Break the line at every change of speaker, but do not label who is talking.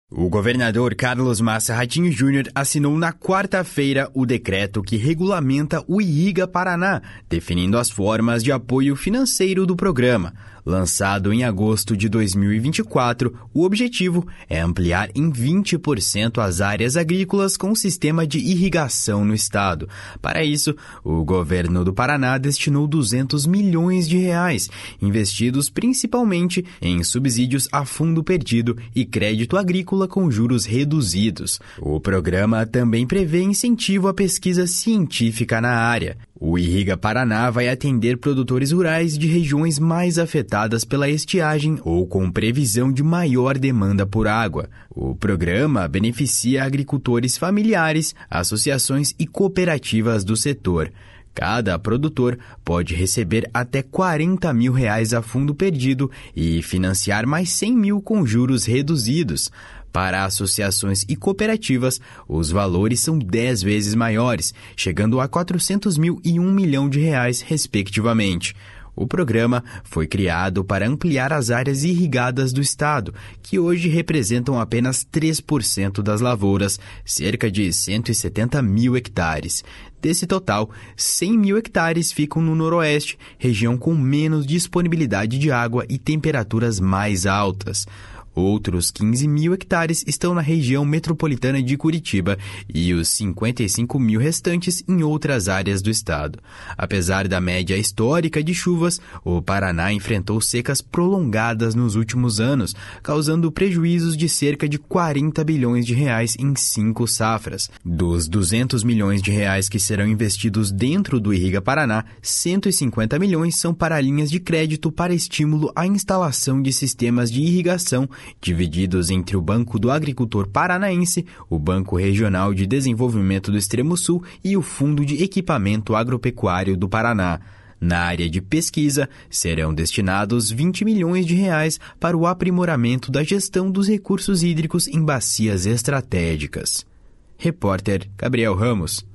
O governador Carlos Massa Ratinho Júnior assinou na quarta-feira o decreto que regulamenta o Irriga Paraná, definindo as formas de apoio financeiro do programa. Lançado em agosto de 2024, o objetivo é ampliar em 20% as áreas agrícolas com sistema de irrigação no estado. Para isso, o governo do Paraná destinou R$200 milhões, investidos principalmente em subsídios a fundo perdido e crédito agrícola com juros reduzidos. O programa também prevê incentivo à pesquisa científica na área. O Irriga Paraná vai atender produtores rurais de regiões mais afetadas pela estiagem ou com previsão de maior demanda por água. O programa beneficia agricultores familiares, associações e cooperativas do setor. Cada produtor pode receber até R$40 mil a fundo perdido e financiar mais 100 mil com juros reduzidos. Para associações e cooperativas, os valores são 10 vezes maiores, chegando a R$400 mil e R$1 milhão, respectivamente. O programa foi criado para ampliar as áreas irrigadas do estado, que hoje representam apenas 3% das lavouras, cerca de 170 mil hectares. Desse total, 100 mil hectares ficam no noroeste, região com menos disponibilidade de água e temperaturas mais altas. Outros 15 mil hectares estão na região metropolitana de Curitiba e os 55 mil restantes em outras áreas do estado. Apesar da média histórica de chuvas, o Paraná enfrentou secas prolongadas nos últimos anos, causando prejuízos de cerca de R$40 bilhões em 5 safras. Dos R$200 milhões que serão investidos dentro do Irriga Paraná, 150 milhões são para linhas de crédito para estímulo à instalação de sistemas de irrigação divididos entre o Banco do Agricultor Paranaense, o Banco Regional de Desenvolvimento do Extremo Sul e o Fundo de Equipamento Agropecuário do Paraná. Na área de pesquisa, serão destinados R$20 milhões para o aprimoramento da gestão dos recursos hídricos em bacias estratégicas. Repórter Gabriel Ramos.